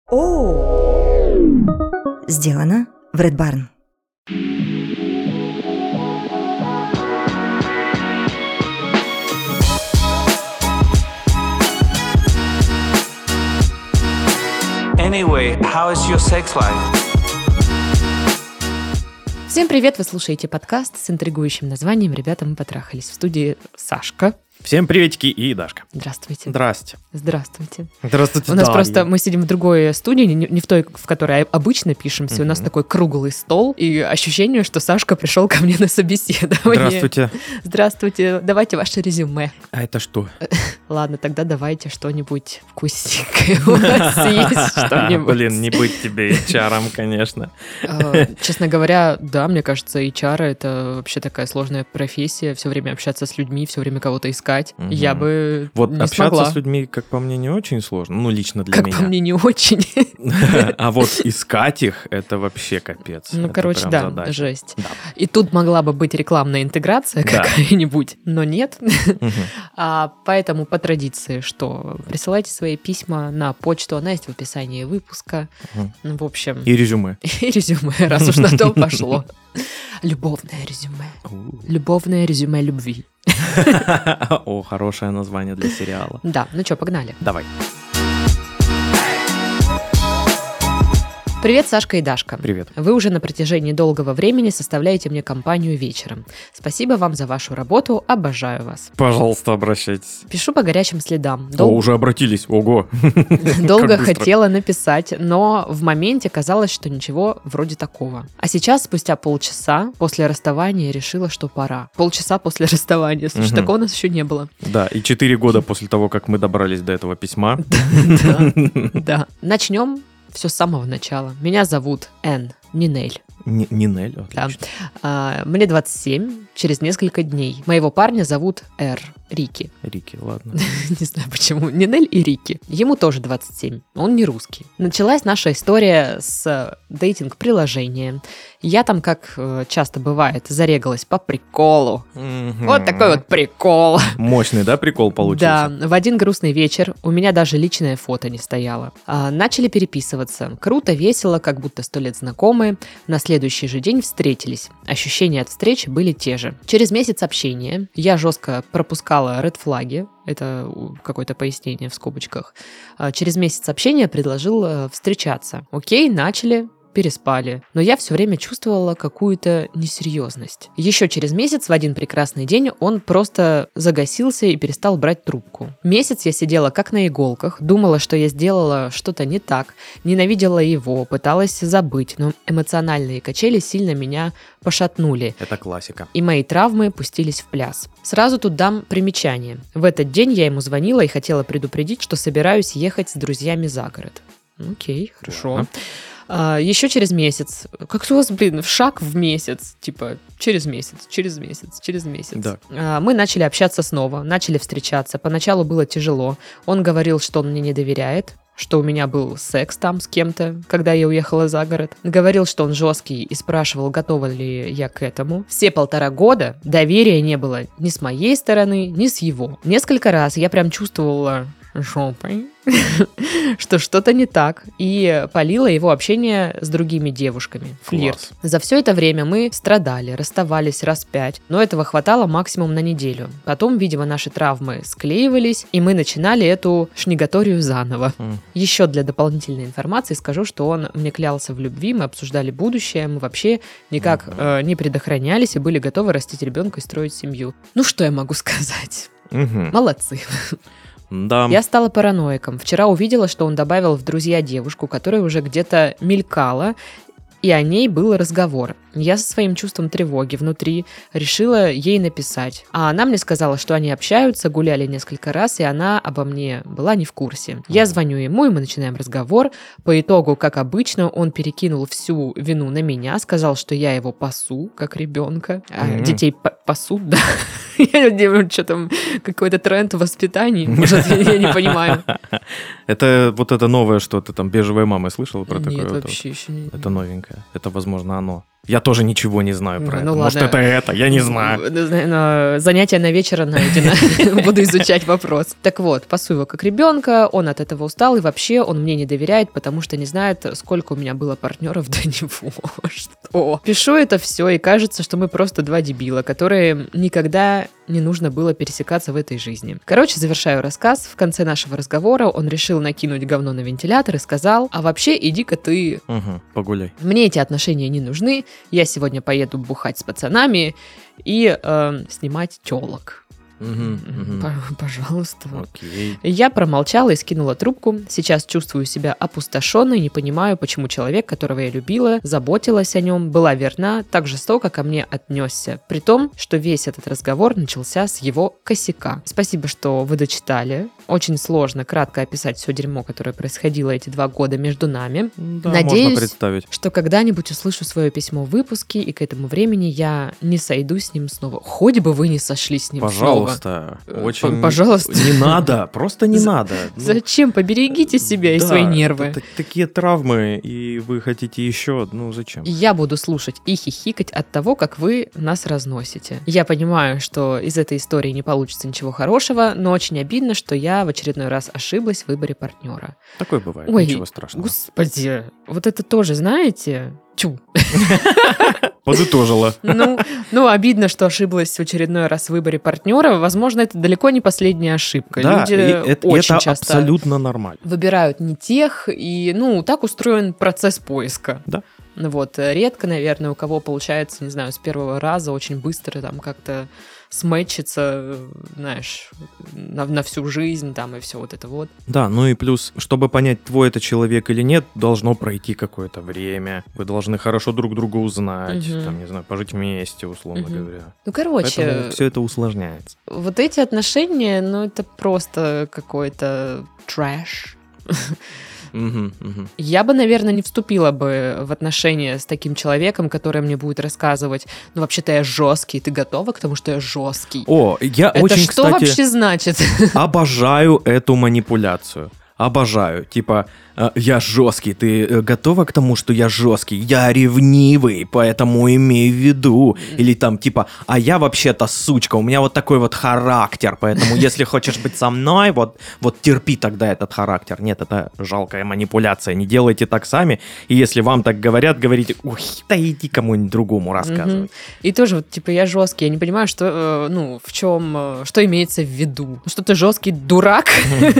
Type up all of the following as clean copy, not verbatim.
Сделано в Red Barn. Anyway, how is your sex life? Всем привет! Вы слушаете подкаст с интригующим названием «Ребята, мы потрахались». В студии Сашка. Всем приветики и Дашка. Здравствуйте. Здрасте. Здравствуйте. Здравствуйте, У нас Дарья. просто, мы сидим в другой студии, не в той, в которой обычно пишемся. У нас такой круглый стол, и ощущение, что Сашка пришел ко мне на собеседование. Здравствуйте. Здравствуйте. Давайте ваше резюме. А это что? Ладно, тогда давайте что-нибудь вкусненькое. У нас есть что-нибудь. Блин, не быть тебе HR-ом, конечно. Честно говоря, да, мне кажется, HR — это вообще такая сложная профессия. Все время общаться с людьми, все время кого-то искать. Я бы Вот не общаться смогла. с людьми, как по мне, не очень сложно. Ну, лично для Как меня. по мне, не очень. А вот искать их, это вообще капец. Ну, Это короче, прям да, задача. жесть. Да. И тут могла бы быть рекламная интеграция Да. какая-нибудь, но нет. Мгм. Поэтому по традиции, что присылайте свои письма на почту, она есть в описании выпуска. Мгм. Ну, в общем, И резюме. и резюме, раз уж на то пошло. Любовное резюме. Любовное резюме любви. О, хорошее название для сериала. Да, ну что, погнали. Давай. Привет, Сашка и Дашка. Привет. Вы уже на протяжении долгого времени составляете мне компанию вечером. Спасибо вам за вашу работу, обожаю вас. Пожалуйста, обращайтесь. Пишу по горячим следам. О, уже обратились. Ого. Долго Как быстро. хотела написать, но в моменте казалось, что ничего вроде такого. А сейчас, спустя полчаса после расставания, решила, что пора. Полчаса после расставания. Слушай, Мгм. такого у нас еще не было. Да, и 4 года после того, как мы добрались до этого письма. Да. Начнем все с самого начала. Меня зовут Энн, Нинель. Нинель, Да. отлично. Мне 27, через несколько дней. Моего парня зовут Р. Рики. Рики, ладно. Не знаю почему. Нинель и Рики. Ему тоже 27. Он не русский. Началась наша история с дейтинг-приложения. Я там, как часто бывает, зарегалась по приколу. Вот такой вот прикол. Мощный, да, прикол получился? Да, в один грустный вечер у меня даже личное фото не стояло. Начали переписываться. Круто, весело, как будто 100 лет знакомые. На следующий же день встретились. Ощущения от встречи были те же. Через месяц общения я жестко пропускала ред-флаги. Это какое-то пояснение в скобочках. Через месяц общения предложил встречаться. Окей, начали. Переспали. Но я все время чувствовала какую-то несерьезность. Еще через месяц, в один прекрасный день, он просто загасился и перестал брать трубку. Месяц я сидела как на иголках, думала, что я сделала что-то не так, ненавидела его, пыталась забыть, но эмоциональные качели сильно меня пошатнули. Это классика. И мои травмы пустились в пляс. Сразу тут дам примечание. В этот день я ему звонила и хотела предупредить, что собираюсь ехать с друзьями за город. Окей, хорошо. Ладно. Еще через месяц. Как у вас, шаг в месяц. Типа, через месяц. Да. Мы начали общаться снова, начали встречаться. Поначалу было тяжело. Он говорил, что он мне не доверяет, что у меня был секс там с кем-то, когда я уехала за город. Говорил, что он жесткий и спрашивал, готова ли я к этому. Все 1,5 года доверия не было ни с моей стороны, ни с его. Несколько раз я прям чувствовала жопой, что что-то не так, и палила его общение с другими девушками. Флирт. Класс. За все это время мы страдали, расставались раз 5, но этого хватало максимум на неделю. Потом, видимо, наши травмы склеивались, и мы начинали эту шнигаторию заново. Еще для дополнительной информации скажу, что он мне клялся в любви, мы обсуждали будущее, мы вообще никак не предохранялись и были готовы растить ребенка и строить семью. Ну, что я могу сказать? Мгм. Молодцы. Да. Я стала параноиком. Вчера увидела, что он добавил в друзья девушку, которая уже где-то мелькала, и о ней был разговор. Я со своим чувством тревоги внутри решила ей написать. А она мне сказала, что они общаются, гуляли несколько раз, и она обо мне была не в курсе. Я звоню ему, и мы начинаем разговор. По итогу, как обычно, он перекинул всю вину на меня, сказал, что я его пасу, как ребенка. Детей пасут, да. Я думаю, что там какой-то тренд в воспитании. Может, я не понимаю. Это вот это новое что-то там, бежевая мама, слышала про такое? Нет, Вот? вообще еще не. Это новенькое. Это, возможно, оно. Я тоже ничего не знаю про Ну это. Может, ладно. это, я не знаю. Занятие на вечер найдено. Буду изучать вопрос. Так вот, пасу его как ребенка, он от этого устал, и вообще он мне не доверяет, потому что не знает, сколько у меня было партнеров до него. Что? Пишу это все, и кажется, что мы просто два дебила, которые никогда не нужно было пересекаться в этой жизни. Короче, завершаю рассказ. В конце нашего разговора он решил накинуть говно на вентилятор и сказал: а вообще иди-ка ты... Погуляй. Мне эти отношения не нужны, я сегодня поеду бухать с пацанами и снимать тёлок. Пожалуйста. Окей. Я промолчала и скинула трубку. Сейчас чувствую себя опустошенной, не понимаю, почему человек, которого я любила, заботилась о нем, была верна, так жестоко ко мне отнесся. При том, что весь этот разговор начался с его косяка. Спасибо, что вы дочитали. Очень сложно кратко описать все дерьмо, которое происходило эти 2 года между нами. Да, Надеюсь, можно представить. что когда-нибудь услышу свое письмо в выпуске, и к этому времени я не сойду с ним снова. Хоть бы вы не сошли с ним снова. Пожалуйста. Очень... Пожалуйста. Не надо, просто не надо. Ну, Зачем? Поберегите себя и да, свои нервы. Такие травмы, и вы хотите еще, ну зачем? Я буду слушать и хихикать от того, как вы нас разносите. Я понимаю, что из этой истории не получится ничего хорошего, но очень обидно, что я в очередной раз ошиблась в выборе партнера. Такое бывает, Ой, ничего страшного. Господи, вот это тоже, знаете... Тю. Подытожила. Ну, обидно, что ошиблась в очередной раз в выборе партнера. Возможно, это далеко не последняя ошибка. Да, Люди это очень часто абсолютно нормально. выбирают не тех, и, так устроен процесс поиска. Да. Вот, редко, наверное, у кого получается, не знаю, с первого раза очень быстро там как-то сметчиться, знаешь, на всю жизнь там и все вот это вот. Да, ну и плюс, чтобы понять, твой это человек или нет, должно пройти какое-то время. Вы должны хорошо друг друга узнать, там, не знаю, пожить вместе, условно говоря. Ну, короче... Поэтому все это усложняется. Вот эти отношения, это просто какой-то трэш. Я бы, наверное, не вступила бы в отношения с таким человеком, который мне будет рассказывать: ну, вообще-то я жесткий, ты готова к тому, что я жесткий? О, я это очень, что кстати, вообще значит? обожаю эту манипуляцию. Обожаю. Типа, я жесткий, ты готова к тому, что я жесткий? Я ревнивый, поэтому имей в виду. Или там, типа, а я вообще-то сучка, у меня вот такой вот характер, поэтому если хочешь быть со мной, вот терпи тогда этот характер. Нет, это жалкая манипуляция, не делайте так сами. И если вам так говорят, говорите: ой, да иди кому-нибудь другому рассказывай. И тоже, вот, типа, я жесткий, я не понимаю, что, в чем, что имеется в виду. Что ты жесткий дурак,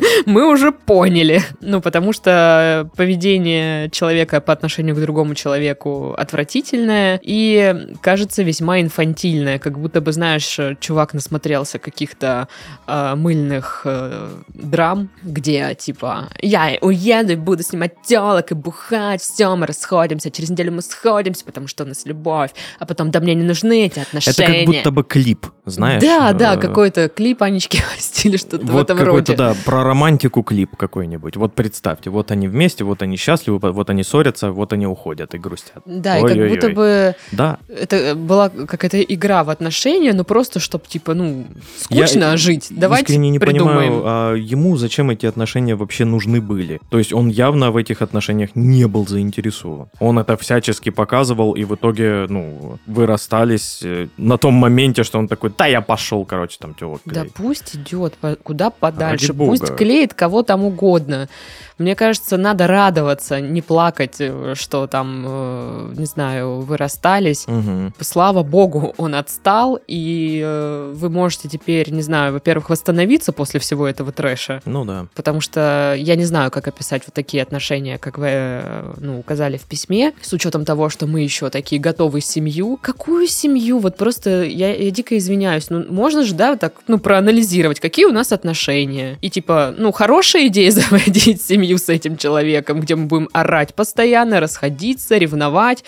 мы уже поняли. Потому что поведение человека по отношению к другому человеку отвратительное и, кажется, весьма инфантильное. Как будто бы, знаешь, чувак насмотрелся каких-то мыльных драм, где, типа, я уеду и буду снимать тёлок и бухать, все, мы расходимся, через неделю мы сходимся, потому что у нас любовь, а потом, да мне не нужны эти отношения. Это как будто бы клип, знаешь? Да, какой-то клип Анечки Асти или что-то в этом роде. Вот какой-то, да, про романтику клип какой-нибудь. Вот представьте, вот они вместе, вот они счастливы, вот они ссорятся, вот они уходят и грустят. Да, и как будто бы да. это была какая-то игра в отношения, но просто, чтобы, типа, скучно жить. Давайте искренне не придумаем. понимаю, а ему зачем эти отношения вообще нужны были? То есть он явно в этих отношениях не был заинтересован. Он это всячески показывал, и в итоге, вы расстались на том моменте, что он такой: да, я пошел, короче, там тёлок клеить. Да пусть идет куда подальше, Ради бога. пусть клеит кого там угодно. Мне кажется, надо радоваться, не плакать, что там, не знаю, вы расстались. Слава богу, он отстал, и вы можете теперь, не знаю, во-первых, восстановиться после всего этого трэша. Ну да. Потому что я не знаю, как описать вот такие отношения, как вы, указали в письме, с учетом того, что мы еще такие готовы семью. Какую семью? Вот просто я дико извиняюсь. Можно же, да, так, проанализировать, какие у нас отношения. И типа, хорошая идея заводить семью с этим человеком, где мы будем орать постоянно, расходиться, ревновать,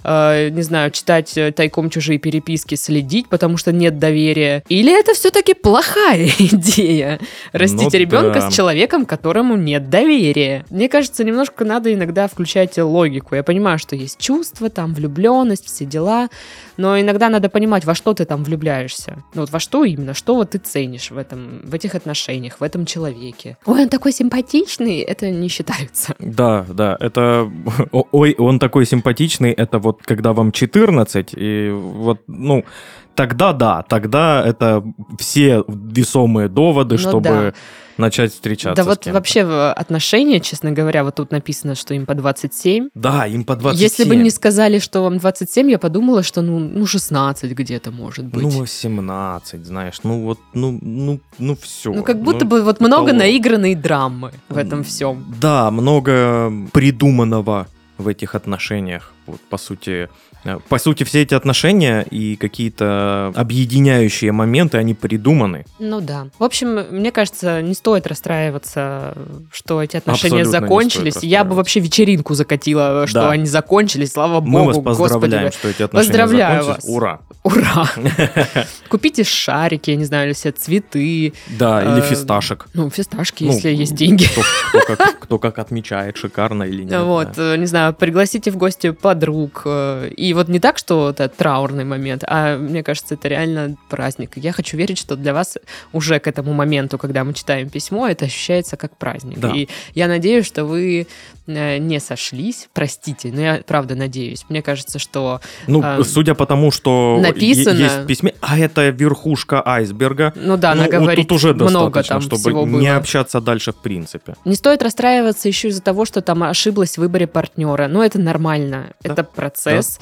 не знаю, читать тайком чужие переписки, следить, потому что нет доверия. Или это все-таки плохая идея? Растить ребенка с человеком, которому нет доверия. Мне кажется, немножко надо иногда включать логику. Я понимаю, что есть чувства, там, влюбленность, все дела, но иногда надо понимать, во что ты там влюбляешься. Вот во что именно, что вот ты ценишь в этих отношениях, в этом человеке. Ой, он такой симпатичный, это это не считаются. Да, это... Ой, он такой симпатичный, это вот когда вам 14, и вот, ну, тогда это все весомые доводы, Ну чтобы да. начать встречаться Да с вот кем-то. вообще отношения, честно говоря, вот тут написано, что им по 27. Да, им по 27. Если бы не сказали, что вам 27, я подумала, что ну 16 где-то может быть. Ну, 18, знаешь, ну вот, все. Ну, как будто бы вот много наигранной драмы в этом всем. Да, много придуманного в этих отношениях. Вот, по сути, все эти отношения и какие-то объединяющие моменты, они придуманы. Ну да. В общем, мне кажется, не стоит расстраиваться, что эти отношения Абсолютно не закончились. стоит Я бы вообще вечеринку закатила, что Да. они закончились, слава Мы богу, вас поздравляем, господи. что эти отношения Поздравляю закончились. вас. Ура! Ура! Купите шарики, я не знаю, или все цветы. Да, или фисташек. Ну, фисташки, Ну, если есть деньги. Кто как отмечает, шикарно или нет. Вот, да. не знаю, пригласите в гости подруг. И вот не так, что это траурный момент, а мне кажется, это реально праздник. Я хочу верить, что для вас уже к этому моменту, когда мы читаем письмо, это ощущается как праздник. Да. И я надеюсь, что вы не сошлись, простите, но я правда надеюсь. Мне кажется, что... Ну, судя по тому, что написано- есть в письме, а это верхушка айсберга. Ну да, она вот говорит, тут уже много достаточно, там чтобы всего было. не общаться дальше в принципе. Не стоит расстраиваться еще из-за того, что там ошиблась в выборе партнера. Но это нормально, Да. это процесс.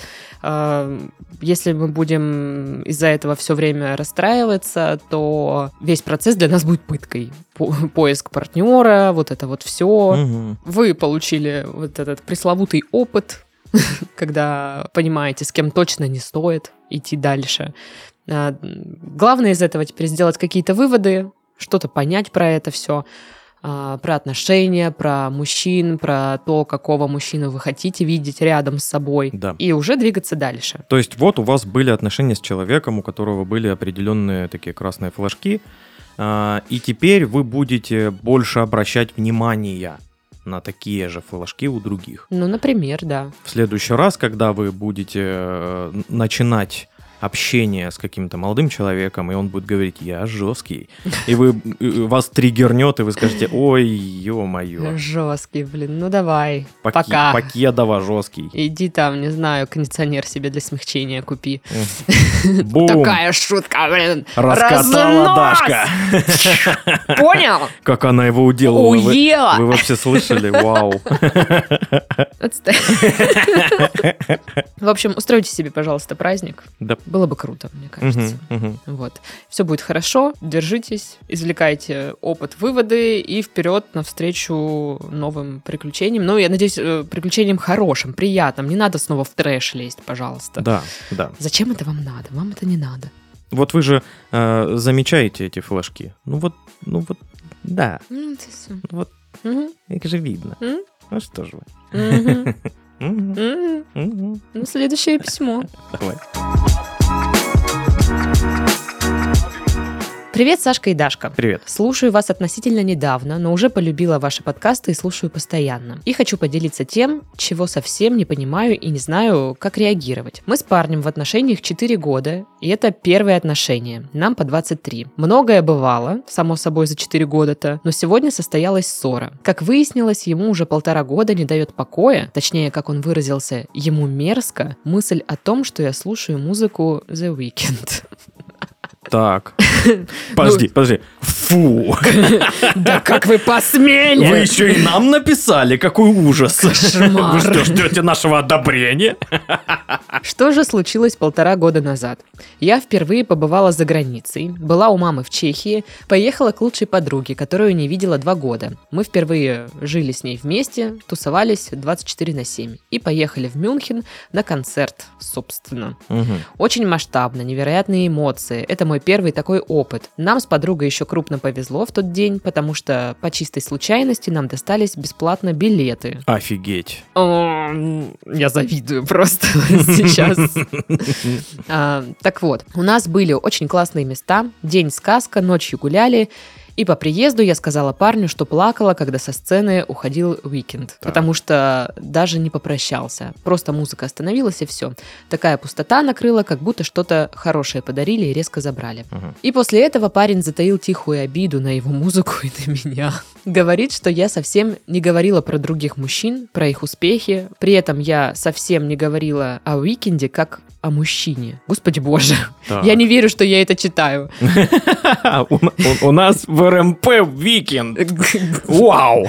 Если мы будем из-за этого все время расстраиваться, то весь процесс для нас будет пыткой. Поиск партнера, вот это вот все. Мгм. Вы получили вот этот пресловутый опыт, когда понимаете, с кем точно не стоит идти дальше. Главное из этого теперь сделать какие-то выводы, что-то понять про это все, про отношения, про мужчин, про то, какого мужчину вы хотите видеть рядом с собой, Да. и уже двигаться дальше. То есть вот у вас были отношения с человеком, у которого были определенные такие красные флажки, и теперь вы будете больше обращать внимание на такие же флажки у других. Ну, например, да. В следующий раз, когда вы будете начинать общение с каким-то молодым человеком, и он будет говорить: я жесткий, и вас триггернет, и вы скажете: ой, ё-моё, Жесткий, блин, ну давай, пока. Покедова жесткий. Иди там, не знаю, кондиционер себе для смягчения купи. Бум! Такая шутка, блин. Раскатала Разнос! Дашка. Понял? Как она его уделала. Уела! Вы вообще слышали? Вау. Отстой. В общем, устройте себе, пожалуйста, праздник. Да. Было бы круто, мне кажется. Мгм. Вот. Все будет хорошо, держитесь, извлекайте опыт, выводы и вперед навстречу новым приключениям. Ну, я надеюсь, приключениям хорошим, приятным. Не надо снова в трэш лезть, пожалуйста. Да, да. Зачем это вам надо? Вам это не надо. Вот вы же замечаете эти флажки. Ну вот, да. Ну, это всё. Вот Мгм. их же видно. М? Ну что же вы. Мгм. Мгм, Мгм. мгм. Ну, следующее письмо. Давай. Привет, Сашка и Дашка. Привет. Слушаю вас относительно недавно, но уже полюбила ваши подкасты и слушаю постоянно. И хочу поделиться тем, чего совсем не понимаю и не знаю, как реагировать. Мы с парнем в отношениях 4 года, и это первые отношения. Нам по 23. Многое бывало, само собой, за 4 года-то, но сегодня состоялась ссора. Как выяснилось, ему уже 1,5 года не дает покоя, точнее, как он выразился, ему мерзко, мысль о том, что я слушаю музыку The Weeknd. Так. Подожди. Фу. Да как вы посмели! Вы еще и нам написали? Какой ужас. Кошмар. Вы что, ждете нашего одобрения? Что же случилось 1,5 года назад? Я впервые побывала за границей, была у мамы в Чехии, поехала к лучшей подруге, которую не видела 2 года. Мы впервые жили с ней вместе, тусовались 24/7 и поехали в Мюнхен на концерт, собственно. Мгм. Очень масштабно, невероятные эмоции. Это мой первый такой опыт. Нам с подругой еще крупно повезло в тот день, потому что по чистой случайности нам достались бесплатно билеты. Офигеть. Я завидую просто сейчас. Так вот, у нас были очень классные места. День сказка, ночью гуляли. И по приезду я сказала парню, что плакала, когда со сцены уходил Weeknd, потому что даже не попрощался. Просто музыка остановилась, и все. Такая пустота накрыла, как будто что-то хорошее подарили и резко забрали. И после этого парень затаил тихую обиду на его музыку и на меня. Говорит, что я совсем не говорила про других мужчин, про их успехи. При этом я совсем не говорила о Уикенде как о мужчине. Господи боже, я не верю, что я это читаю. У нас в РМП Weeknd. Вау!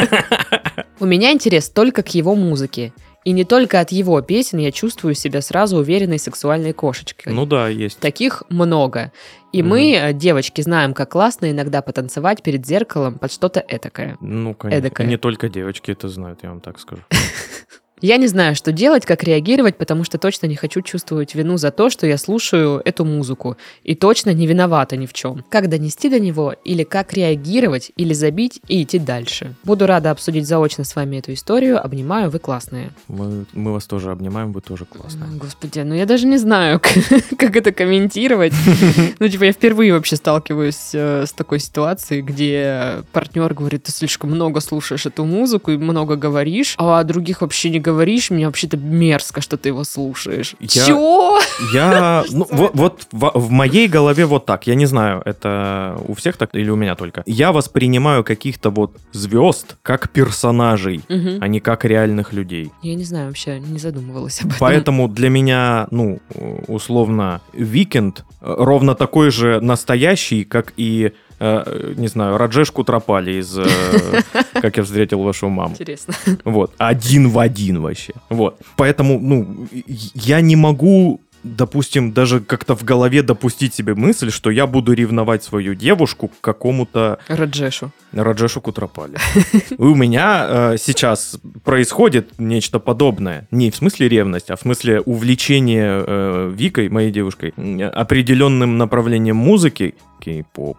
У меня интерес только к его музыке. И не только от его песен я чувствую себя сразу уверенной сексуальной кошечкой. Ну да, есть. Таких много. И мы, девочки, знаем, как классно иногда потанцевать перед зеркалом под что-то этакое. Ну, конечно. Эдакое. Не только девочки это знают, я вам так скажу. Я не знаю, что делать, как реагировать, потому что точно не хочу чувствовать вину за то, что я слушаю эту музыку. И точно не виновата ни в чем. Как донести до него, или как реагировать, или забить и идти дальше. Буду рада обсудить заочно с вами эту историю. Обнимаю, вы классные. Мы вас тоже обнимаем, вы тоже классные. Господи, ну я даже не знаю, как это комментировать. Ну, типа, я впервые вообще сталкиваюсь с такой ситуацией, где партнер говорит, ты слишком много слушаешь эту музыку и много говоришь, а о других вообще не говоришь, мне вообще-то мерзко, что ты его слушаешь. Чё? Ну, вот в моей голове вот так. Я не знаю, это у всех так или у меня только. Я воспринимаю каких-то вот звезд как персонажей, а не как реальных людей. Я не знаю, вообще не задумывалась об этом. Поэтому для меня, ну, условно, Weeknd ровно такой же настоящий, как и не знаю, Раджеш Кутрапали из «Как я встретил вашу маму». Интересно. Вот, один в один вообще. Вот, поэтому, ну, я не могу, допустим, даже как-то в голове допустить себе мысль, что я буду ревновать свою девушку к какому-то... Раджешу Кутрапали. У меня сейчас происходит нечто подобное. Не в смысле ревность, а в смысле увлечение Викой, моей девушкой, определенным направлением музыки, кей-поп.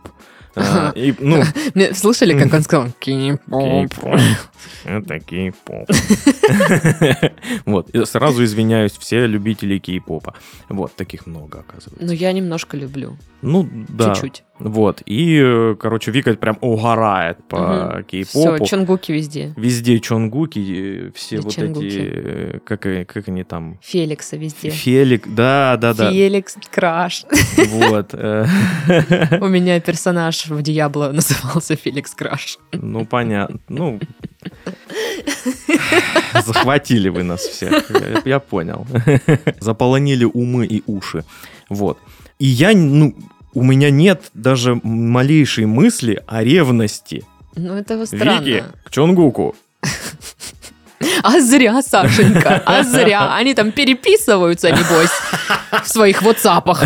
Слышали, как он сказал? Кей-поп. Это кей-поп. Вот, сразу извиняюсь, все любители кей-попа. Вот, таких много, оказывается. Ну, я немножко люблю. Ну, да. Чуть-чуть. Вот, и, короче, Вика прям угорает по кей-попу. Все, чонгуки везде. Везде чонгуки, все и вот чонгуки. эти, как они там? Феликса везде. Да. Феликс, Краш. Вот. У меня персонаж в Диабло назывался Феликс Краш. Ну, понятно. Ну, захватили вы нас всех, я понял. Заполонили умы и уши. Вот. И у меня нет даже малейшей мысли о ревности. Ну, это странно. Вики к Чонгуку. А зря, Сашенька, а зря. Они там переписываются, небось, в своих ватсапах.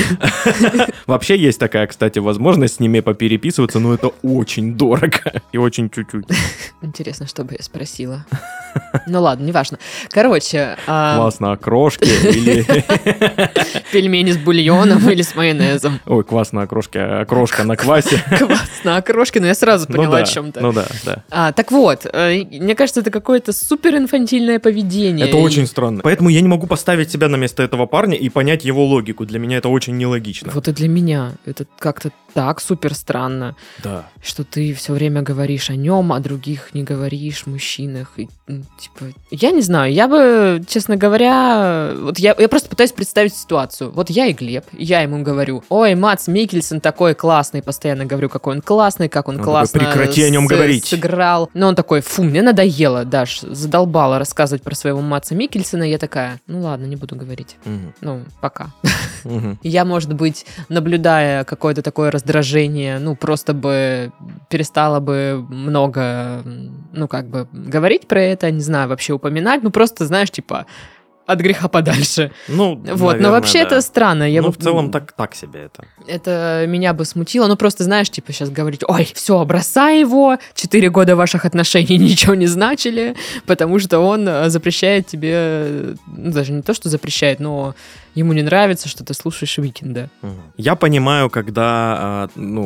Вообще есть такая, кстати, возможность с ними попереписываться, но это очень дорого и очень чуть-чуть. Интересно, что бы я спросила. Ну ладно, неважно. Короче... Квас на окрошке или... Пельмени с бульоном или с майонезом. Ой, квас на окрошке, окрошка на квасе. Квас на окрошке, но я сразу поняла, о чем-то. Ну да. Так вот, мне кажется, это какое-то супер инфантильное поведение. Это очень странно. Поэтому я не могу поставить себя на место этого парня и понять его логику. Для меня это очень нелогично. Вот и для меня это как-то так супер странно. Да. Что ты все время говоришь о нем, о других не говоришь, мужчинах. И, типа, я не знаю, я бы, честно говоря, вот я просто пытаюсь представить ситуацию. Вот я и Глеб, я ему говорю: ой, Мадс Миккельсен такой классный, постоянно говорю, какой он классный, как он классно прекрати о нем говорить. Сыграл. Но он такой: фу, мне надоело, Даш, задолбала рассказывать про своего Мадса Миккельсена. Я такая: ну ладно, не буду говорить. Ну, пока. Я, может быть, наблюдая какое-то такое раздражение, ну, просто бы перестала бы много, ну, как бы говорить про это, не знаю, вообще упоминать, ну, просто, знаешь, типа, от греха подальше. Ну, вот, наверное, но вообще это странно. В целом так себе это. Это меня бы смутило. Ну, просто, знаешь, типа сейчас говорить: ой, все, бросай его, 4 года ваших отношений ничего не значили, потому что он запрещает тебе, ну, даже не то, что запрещает, но ему не нравится, что ты слушаешь Уикенда. Я понимаю, когда,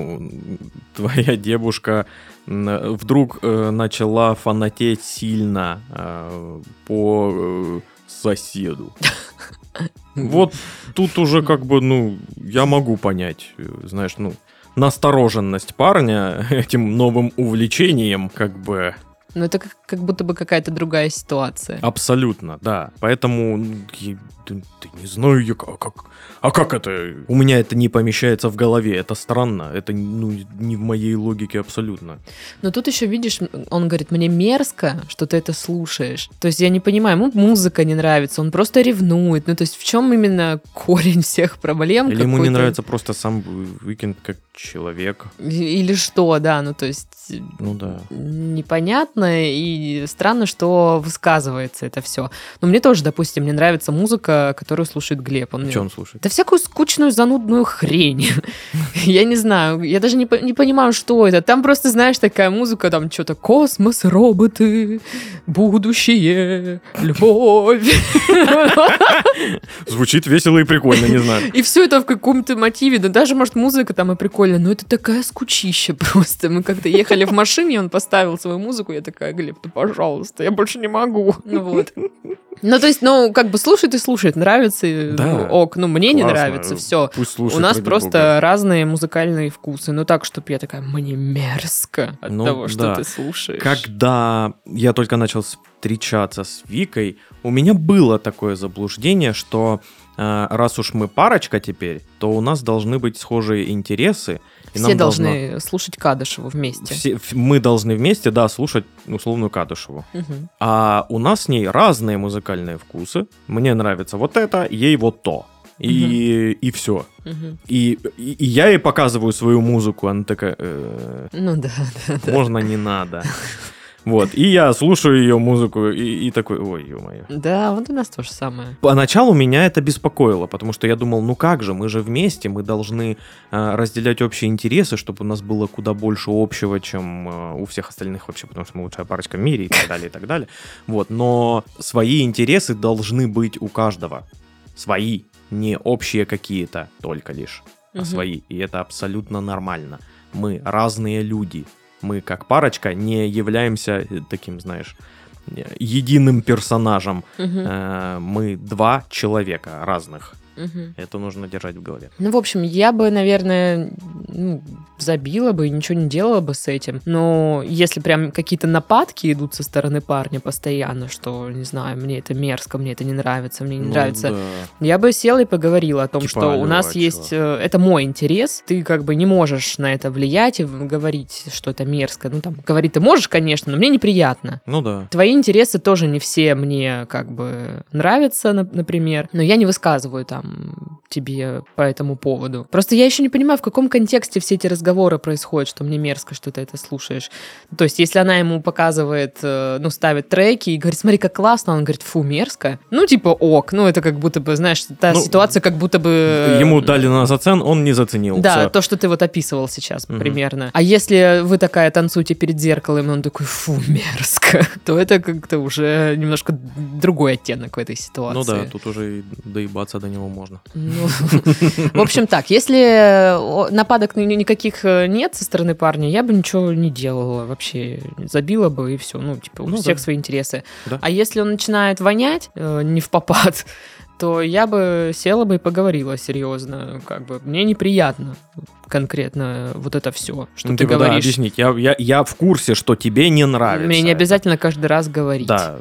твоя девушка вдруг начала фанатеть сильно по соседу. Вот тут уже как бы, я могу понять, знаешь, настороженность парня этим новым увлечением, как бы... Ну, это как будто бы какая-то другая ситуация. Абсолютно, да. Поэтому, не знаю, как это? У меня это не помещается в голове, это странно, это не в моей логике абсолютно. Но тут еще, видишь, он говорит, мне мерзко, что ты это слушаешь. То есть я не понимаю, ему музыка не нравится, он просто ревнует. Ну, то есть в чем именно корень всех проблем? Или ему не нравится просто сам Уикенд как человек. Или что, да, ну, то есть... Ну, да. Непонятно и странно, что высказывается это все. Но мне тоже, допустим, мне нравится музыка, которую слушает Глеб. Что он слушает? Да всякую скучную, занудную хрень. Я не знаю, я даже не понимаю, что это. Там просто, знаешь, такая музыка, там что-то космос, роботы, будущее, любовь. Звучит весело и прикольно, не знаю. И все это в каком-то мотиве. Да даже, может, музыка там и прикольная, но это такая скучища просто. Мы как-то ехали в машине, он поставил свою музыку, я такая, Глеб, ты, пожалуйста, я больше не могу. Вот. Ну, то есть, как бы слушает и слушает, нравится, да. Ок, мне Классно. Не нравится, все. Пусть слушает, у нас ради просто бога. разные музыкальные вкусы, так, чтобы я такая, мне мерзко от того, что да. ты слушаешь. Когда я только начал встречаться с Викой, у меня было такое заблуждение, что раз уж мы парочка теперь, то у нас должны быть схожие интересы. И все должны слушать Кадышеву вместе. Мы должны вместе, да, слушать условную Кадышеву. Угу. А у нас с ней разные музыкальные вкусы. Мне нравится вот это, ей вот то. И все. Угу. И я ей показываю свою музыку, она такая... Ну да. Можно, не надо. Вот, и я слушаю ее музыку и такой, ой, ё-моё. Да, вот у нас то же самое. Поначалу меня это беспокоило, потому что я думал, как же, мы же вместе, мы должны разделять общие интересы, чтобы у нас было куда больше общего, чем у всех остальных вообще, потому что мы лучшая парочка в мире и так далее, и так далее. Вот, но свои интересы должны быть у каждого. Свои, не общие какие-то только лишь, а свои. И это абсолютно нормально. Мы разные люди. Мы, как парочка, не являемся таким, знаешь, единым персонажем. Мы два человека разных. Это нужно держать в голове. Ну, в общем, я бы, наверное, забила бы и ничего не делала бы с этим. Но если прям какие-то нападки идут со стороны парня постоянно, что, не знаю, мне это мерзко, мне это не нравится, мне не нравится, да. я бы села и поговорила о том, Типа, что у нас есть... Это мой интерес, ты как бы не можешь на это влиять и говорить, что это мерзко. Говорить ты можешь, конечно, но мне неприятно. Ну да. Твои интересы тоже не все мне как бы нравятся, например, но я не высказываю там тебе по этому поводу. Просто я еще не понимаю, в каком контексте все эти разговоры происходят, что мне мерзко, что ты это слушаешь. То есть, если она ему показывает, ставит треки и говорит, смотри, как классно, он говорит, фу, мерзко. Ок. Это как будто бы, знаешь, та ситуация, как будто бы... Ему дали на зацен, он не заценил. Да, Всё. то, что ты описывал сейчас примерно. А если вы такая танцуете перед зеркалом, и он такой, фу, мерзко, то это как-то уже немножко другой оттенок в этой ситуации. Ну да, тут уже и доебаться до него можно. В общем так, если нападок никаких нет со стороны парня, я бы ничего не делала вообще, забила бы и все, у всех свои интересы. Да. А если он начинает вонять не впопад, то я бы села бы и поговорила серьезно, как бы мне неприятно конкретно вот это все, что ты говоришь. Да, объяснить. Я в курсе, что тебе не нравится. Мне не обязательно каждый раз говорить. Да,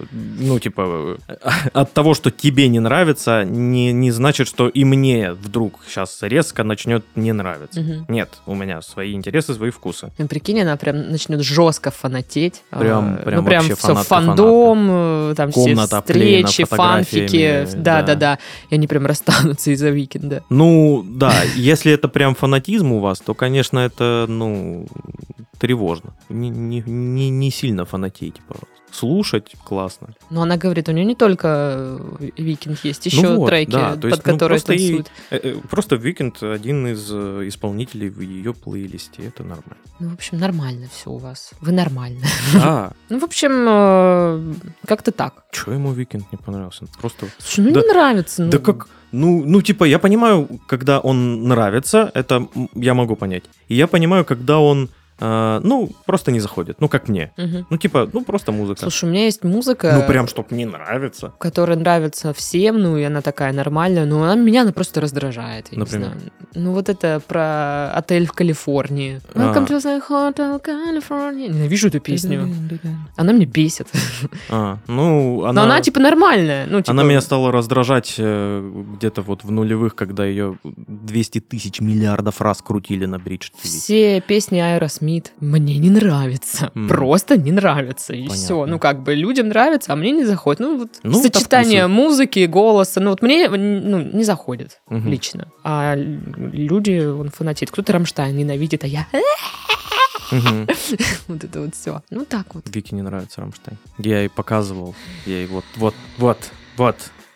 от того, что тебе не нравится, не значит, что и мне вдруг сейчас резко начнет не нравиться. Нет, у меня свои интересы, свои вкусы. Прикинь, она прям начнет жестко фанатеть. Прям все вообще фандом, там комната, все встречи, фанфики. Да. И они прям расстанутся из-за Уикенда. Да, если это прям фанатизм у вас, то, конечно, это, тревожно. Не сильно фанатейте, пожалуйста. Слушать классно. Но она говорит, у нее не только Уикенд есть, еще треки, да, под которые танцуют. Просто Уикенд один из исполнителей в ее плейлисте, это нормально. В общем, нормально все у вас. Вы нормально. Да. В общем, как-то так. Чего ему Уикенд не понравился? Просто... Слушай, не нравится. Да как... я понимаю, когда он нравится, это я могу понять. И я понимаю, когда он просто не заходит. Ну, как мне. Мгм. Ну, типа, просто музыка. Слушай, у меня есть музыка, Ну, прям, чтоб не нравится. которая нравится всем, ну, и она такая нормальная, но она просто раздражает, я Например? не знаю. Ну, вот это про отель в Калифорнии. Welcome to the Hotel California. Ненавижу эту песню. Она меня бесит. Ну, Но она, типа, нормальная. Ну, типа... Она меня стала раздражать где-то вот в нулевых, когда ее 200 тысяч миллиардов раз крутили на Бридж ТВ. Все песни Аэросмит мне не нравятся. Просто не нравятся. И Понятно. все. Ну, как бы людям нравится, а мне не заходит. Ну, вот Ну, это сочетание вкусы. музыки, голоса, ну, вот мне не заходит Мгм. лично. А люди, он фанатит. Кто-то Рамштайн ненавидит, а я... Мгм. Вот это вот все. Ну, так вот. Вике не нравится Рамштайн. Я ей показывал. Я ей вот.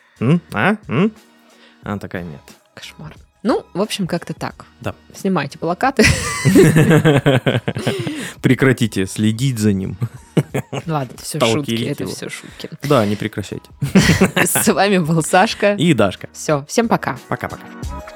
Она такая, нет. Кошмар. Ну, в общем, как-то так. Да. Снимайте плакаты. Прекратите следить за ним. Ладно, это все Сталкерить шутки. Это его. все шутки. Да, не прекращайте. С вами был Сашка. И Дашка. Все, всем пока. Пока-пока.